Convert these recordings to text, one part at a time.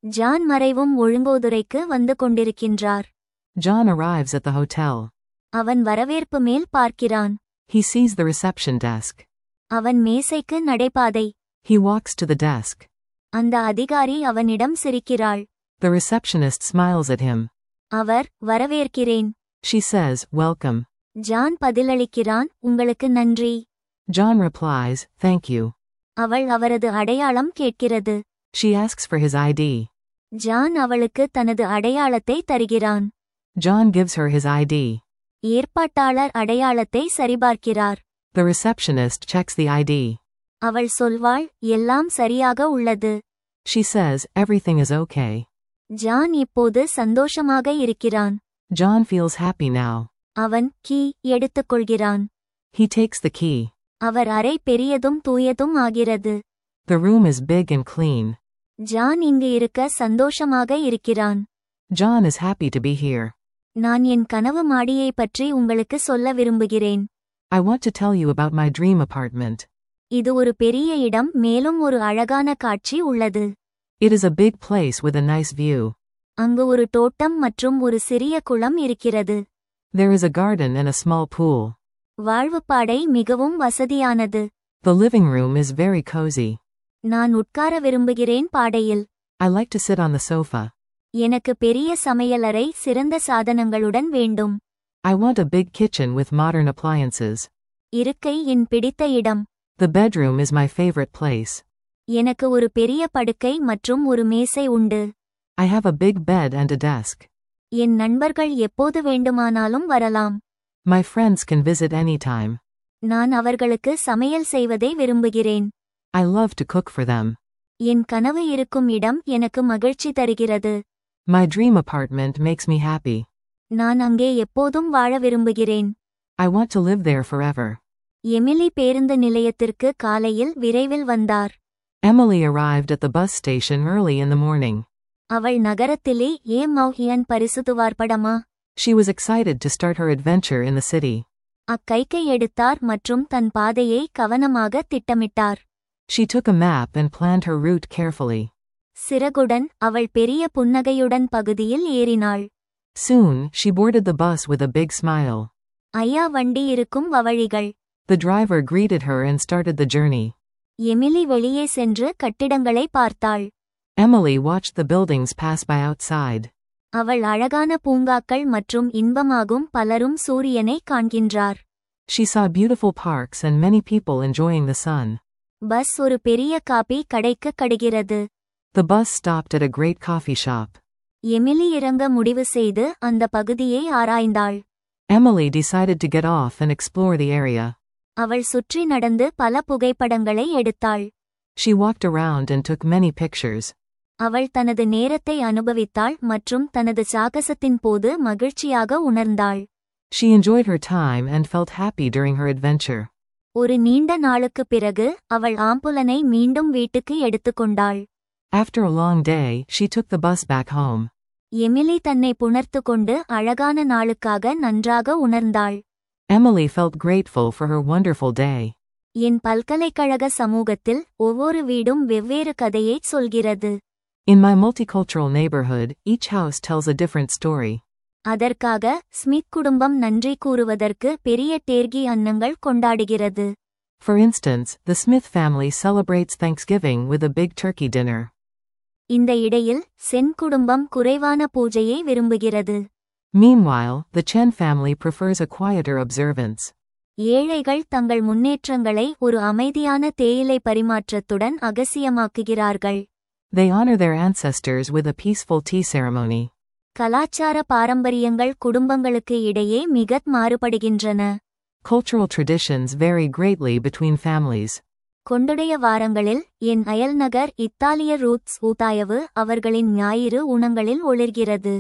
John மறைவும் ஒழுங்கோதுரைக்கு வந்து கொண்டிருக்கின்றார். John arrives at the hotel. அவன் வரவேற்பு மேல் பார்க்கிறான். He sees the reception desk. அவன் மேசைக்கு நடைபாதை. He walks to the desk. அந்த அதிகாரி அவனிடம் சிரிக்கிறாள். The receptionist smiles at him. அவர், வரவேற்கிறேன். She says, welcome. ஜான் பதிலளிக்கிறான், உங்களுக்கு நன்றி. John replies, thank you. அவள் அவரது அடையாளம் கேட்கிறது. She asks for his ID. John அவளுக்கு தனது அடையாளத்தை தருகிறான். John gives her his ID. ஏற்பாட்டாளர் அடையாளத்தை சரிபார்க்கிறார். The receptionist checks the ID. அவள் சொல்வாள், எல்லாம் சரியாக உள்ளது. She says, everything is okay. John இப்போது சந்தோஷமாக இருக்கிறான். John feels happy now. அவன் கீ எடுத்துக்கொள்கிறான். He takes the key. அவர் அறை பெரியதும் தூயதும் ஆகிறது. The room is big and clean. John இங்கு இருக்க சந்தோஷமாக இருக்கிறான். John is happy to be here. நான் என் கனவு மாடியை பற்றி உங்களுக்கு சொல்ல விரும்புகிறேன். I want to tell you about my dream apartment. இது ஒரு பெரிய இடம், மேலும் ஒரு அழகான காட்சி உள்ளது. It is a big place with a nice view. அங்கு ஒரு தோட்டம் மற்றும் ஒரு சிறிய குளம் இருக்கிறது. There is a garden and a small pool. வாழ்வுப்பாடை மிகவும் வசதியானது. The living room is very cozy. நான் உட்கார விரும்புகிறேன் பாடையில். I like to sit on the sofa. எனக்கு பெரிய சமையலறை சிறந்த சாதனங்களுடன் வேண்டும். I want a big kitchen with modern appliances. இருக்கை என் பிடித்த இடம். The bedroom is my favorite place. எனக்கு ஒரு பெரிய படுக்கை மற்றும் ஒரு மேசை உண்டு. I have a big bed and a desk. என் நண்பர்கள் எப்போது வேண்டுமானாலும் வரலாம். My friends can visit anytime. நான் அவர்களுக்கு சமையல் செய்வதை விரும்புகிறேன். I love to cook for them. என் கனவு இருக்கும் இடம் எனக்கு மகிழ்ச்சி தருகிறது. My dream apartment makes me happy. நான் அங்கே எப்போதும் வாழ விரும்புகிறேன். I want to live there forever. Emily பேருந்து நிலையத்திற்கு காலையில் விரைவில் வந்தார். Emily arrived at the bus station early in the morning. அவள் நகரத்திலே மௌஹியன் பரிசுத்துவார் படமா. She was excited to start her adventure in the city. அக்கைக்கை எடுத்தார் மற்றும் தன் பாதையை கவனமாக திட்டமிட்டார். She took a map and planned her route carefully. சிறகுடன் அவள் பெரிய புன்னகையுடன் பகுதியில் ஏறினாள். Soon, she boarded the bus with a big smile. ஐயா வண்டி இருக்கும் வழிகள். The driver greeted her and started the journey. Emily வெளியே சென்று கட்டிடங்களை பார்த்தாள். Emily watched the buildings pass by outside. அவள் அழகான பூங்காக்கள் மற்றும் இன்பமாகும் பலரும் சூரியனை காண்கின்றார். She saw beautiful parks and many people enjoying the sun. Bus ஒரு பெரிய காபி கடைக்கு கடுகிறது. The bus stopped at a great coffee shop. Emily இறங்க முடிவு செய்து அந்த பகுதியை ஆராய்ந்தாள். Emily decided to get off and explore the area. அவள் சுற்றி நடந்து பல புகைப்படங்களை எடுத்தாள். She walked around and took many pictures. அவள் தனது நேரத்தை அனுபவித்தாள் மற்றும் தனது சாகசத்தின் போது மகிழ்ச்சியாக உணர்ந்தாள். She enjoyed her time and felt happy during her adventure. ஒரு நீண்ட நாளுக்குப் பிறகு அவள் ஆம்புலனை மீண்டும் வீட்டுக்கு எடுத்துக்கொண்டாள். After a long day, she took the bus back home. Emily தன்னை புணர்த்துக்கொண்டு அழகான நாளுக்காக நன்றாக உணர்ந்தாள். Emily felt grateful for her wonderful day. என் பல்கலைக்கழக சமூகத்தில் ஒவ்வொரு வீடும் வெவ்வேறு கதையைச் சொல்கிறது. In my multicultural neighborhood, each house tells a different story. அதற்காக ஸ்மித் குடும்பம் நன்றி கூறுவதற்கு பெரிய டேர்கி அன்னங்கள் கொண்டாடுகிறது. For instance, the Smith family celebrates Thanksgiving with a big turkey dinner. இந்த இடையில் சென் குடும்பம் குறைவான பூஜையை விரும்புகிறது. Meanwhile, the Chen family prefers a quieter observance. ஏழைகள் தங்கள் முன்னேற்றங்களை ஒரு அமைதியான தேயிலை பரிமாற்றத்துடன் அகசியமாக்குகிறார்கள். They honor their ancestors with a peaceful tea ceremony. கலாச்சார பாரம்பரியங்கள் குடும்பங்களுக்கு இடையே மிகத் மாறுபடுகின்றன. Cultural traditions vary greatly between families. கொண்டுடைய வாரங்களில் என் அயல்நகர் இத்தாலிய ரூட்ஸ் ஊதாயவு அவர்களின் ஞாயிறு உணங்களில் ஒளிர்கிறது.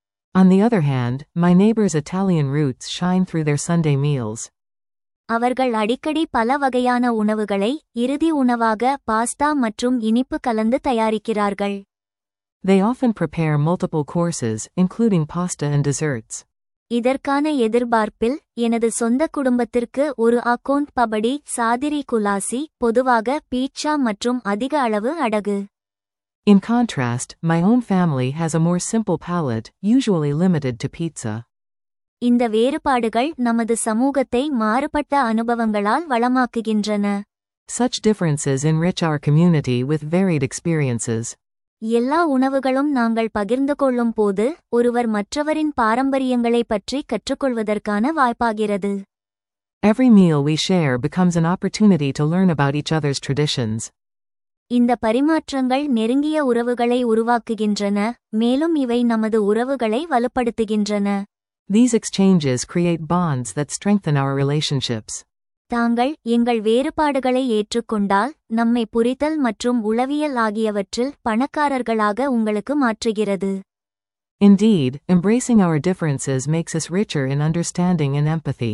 On the other hand, my neighbors' Italian roots shine through their Sunday meals. அவர்கள் அடிக்கடி பல வகையான உணவுகளை இறுதி உணவாக பாஸ்தா மற்றும் இனிப்பு கலந்து தயாரிக்கிறார்கள். They often prepare multiple courses, including pasta and desserts. இதற்கான எதிர்பார்ப்பில் எனது சொந்த குடும்பத்திற்கு ஒரு அக்கோண்ட் பபடி சாதிரி குலாசி பொதுவாக பீட்சா மற்றும் அதிக அளவு அடகு. In contrast, my own family has a more simple palate, usually limited to pizza. இந்த வேறுபாடுகள் நமது சமூகத்தை மாறுபட்ட அனுபவங்களால் வளமாக்குகின்றன. Such differences enrich our community with varied experiences. எல்லா உணவுகளும் நாங்கள் பகிர்ந்து கொள்ளும் போது ஒருவர் மற்றவரின் பாரம்பரியங்களை பற்றி கற்றுக்கொள்வதற்கான வாய்ப்பாகிறது. Every meal we share becomes an opportunity to learn about each other's traditions. இந்த பரிமாற்றங்கள் நெருங்கிய உறவுகளை உருவாக்குகின்றன, மேலும் இவை நமது உறவுகளை வலுப்படுத்துகின்றன. These exchanges create bonds that strengthen our relationships. தாங்கள் எங்கள் வேறுபாடுகளை ஏற்றுக்கொண்டால் நம்மை புரிதல் மற்றும் உளவியல் ஆகியவற்றில் பணக்காரர்களாக உங்களுக்கு மாற்றுகிறது. Indeed, embracing our differences makes us richer in understanding and empathy.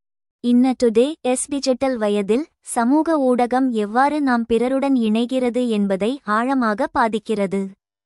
Today digital வயதில் சமூக ஊடகம் எவ்வாறு நாம் பிறருடன் இணைகிறது என்பதை ஆழமாக பாதிக்கிறது.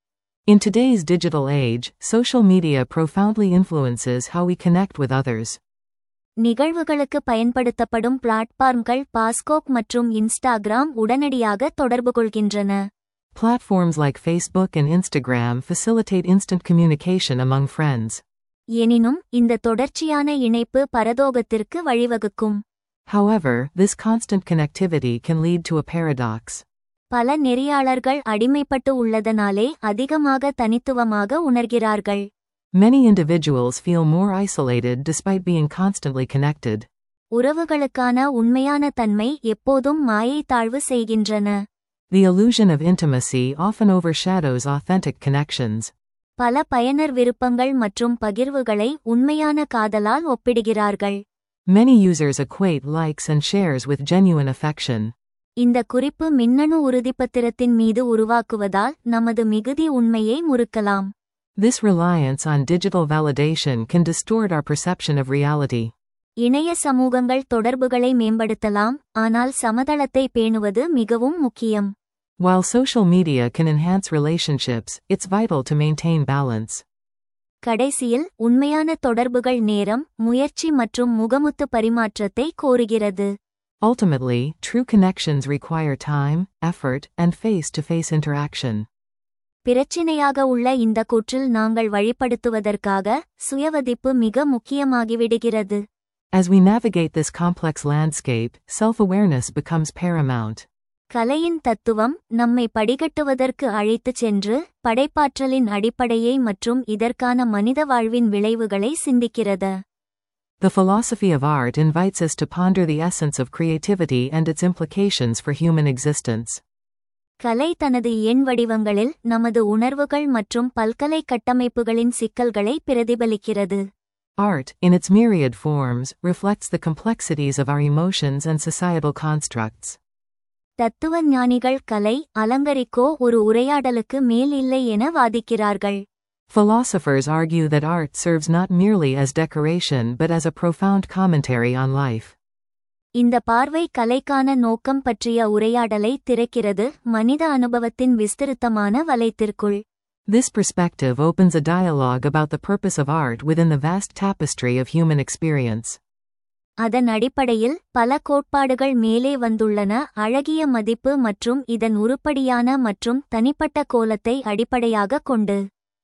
In today's digital age, social media profoundly influences how we connect with others. நிகழ்வுகளுக்கு பயன்படுத்தப்படும் பிளாட்ஃபார்ம்கள் பாஸ்கோக் மற்றும் இன்ஸ்டாகிராம் உடனடியாக தொடர்பு கொள்கின்றன. Platforms like Facebook and Instagram facilitate instant communication among friends. எனினும் இந்த தொடர்ச்சியான இணைப்பு பரதோகத்திற்கு வழிவகுக்கும். However, this constant connectivity can lead to a paradox. பல நெறியாளர்கள் அடிமைப்பட்டு உள்ளதனாலே அதிகமாக தனித்துவமாக உணர்கிறார்கள். Many individuals feel more isolated despite being constantly connected. உறவுகளுக்கான உண்மையான தன்மை எப்போதும் மாயை தாழ்வு செய்கின்றன. The illusion of intimacy often overshadows authentic connections. பல பயனர் விருப்பங்கள் மற்றும் பகிர்வுகளை உண்மையான காதலால் ஒப்பிடுகிறார்கள். Many users equate likes and shares with genuine affection. இந்த குறிப்பு மின்னணு உறுதிப்பத்திரத்தின் மீது உருவாக்குவதால் நமது மிகுதி உண்மையை முறுக்கலாம். This reliance on digital validation can distort our perception of reality. இணைய சமூகங்கள் தொடர்புகளை மேம்படுத்தலாம், ஆனால் சமதளத்தை பேணுவது மிகவும் முக்கியம். While social media can enhance relationships, it's vital to maintain balance. கடைசியில் உண்மையான தொடர்புகள் நேரம், முயற்சி மற்றும் முகமுத்து பரிமாற்றத்தை கோருகிறது. Ultimately, true connections require time, effort, and face-to-face interaction. பிரச்சினையாக உள்ள இந்த கூற்றில் நாங்கள் வழிப்படுத்துவதற்காக சுயவதிப்பு மிக முக்கியமாகிவிடுகிறது. As we navigate this complex landscape, self-awareness becomes paramount. கலையின் தத்துவம் நம்மை படிகட்டுவதற்கு அழைத்துச் சென்று படைப்பாற்றலின் அடிப்படையை மற்றும் இதற்கான மனித வாழ்வின் விளைவுகளை சிந்திக்கிறது. The philosophy of art invites us to ponder the essence of creativity and its implications for human existence. கலை தனது எண் வடிவங்களில் நமது உணர்வுகள் மற்றும் பல்கலை கட்டமைப்புகளின் சிக்கல்களை பிரதிபலிக்கிறது. Art, in its myriad forms, reflects the complexities of our emotions and societal constructs. தத்துவ ஞானிகள் கலை அலங்கரிக்கோ ஒரு உரையாடலுக்கு மேல் இல்லை என வாதிக்கிறார்கள். Philosophers argue that art serves not merely as decoration but as a profound commentary on life. இந்த பார்வை கலைக்கான நோக்கம் பற்றிய உரையாடலை திறக்கிறது, மனித அனுபவத்தின் விஸ்திருத்தமான வலைத்திற்குள். This perspective opens a dialogue about the purpose of art within the vast tapestry of human experience. அதன் அடிப்படையில் பல கோட்பாடுகள் மேலே வந்துள்ளன, அழகிய மதிப்பு மற்றும் இதன் உருப்படியான மற்றும் தனிப்பட்ட கோலத்தை அடிப்படையாகக் கொண்டு.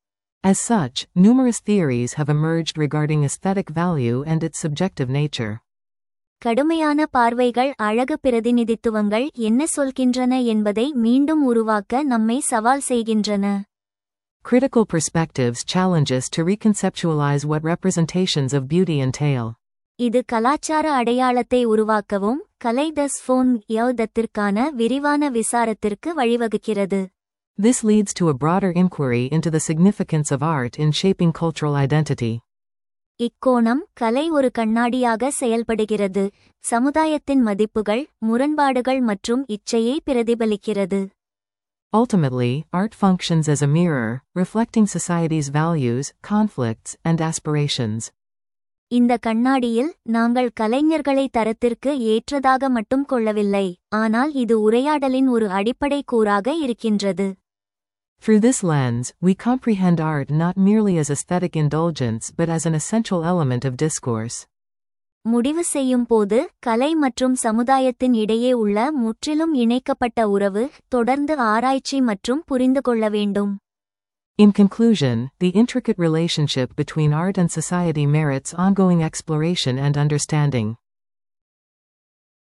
As such, numerous theories have emerged regarding aesthetic value and its subjective nature. கடுமையான பார்வைகள் அழகு பிரதிநிதித்துவங்கள் என்ன சொல்கின்றன என்பதை மீண்டும் உருவாக்க நம்மை சவால் செய்கின்றன. Critical perspectives challenge us to reconceptualize what representations of beauty entail. இது கலாச்சார அடையாளத்தை உருவாக்கவும் கலைடஸ்ஃபோன் யௌதத்திற்கான விரிவான விசாரத்திற்கு வழிவகுக்கிறது. This leads to a broader inquiry into the significance of art in shaping cultural identity. இக்கோணம் கலை ஒரு கண்ணாடியாக செயல்படுகிறது, சமுதாயத்தின் மதிப்புகள், முரண்பாடுகள் மற்றும் இச்சையை பிரதிபலிக்கிறது. Ultimately, art functions as a mirror, reflecting society's values, conflicts, and aspirations. இந்த கண்ணாடியில் நாங்கள் கலைஞர்களை தரத்திற்கு ஏற்றதாக மட்டும் கொள்ளவில்லை, ஆனால் இது உரையாடலின் ஒரு அடிப்படை கூறாக இருக்கின்றது. Through this lens, we comprehend art not merely as aesthetic indulgence but as an essential element of discourse. முடிவு செய்யும் போது கலை மற்றும் சமுதாயத்தின் இடையே உள்ள முற்றிலும் இணைக்கப்பட்ட உறவு தொடர்ந்து ஆராய்ச்சி மற்றும் புரிந்து கொள்ள வேண்டும். In conclusion, the intricate relationship between art and society merits ongoing exploration and understanding.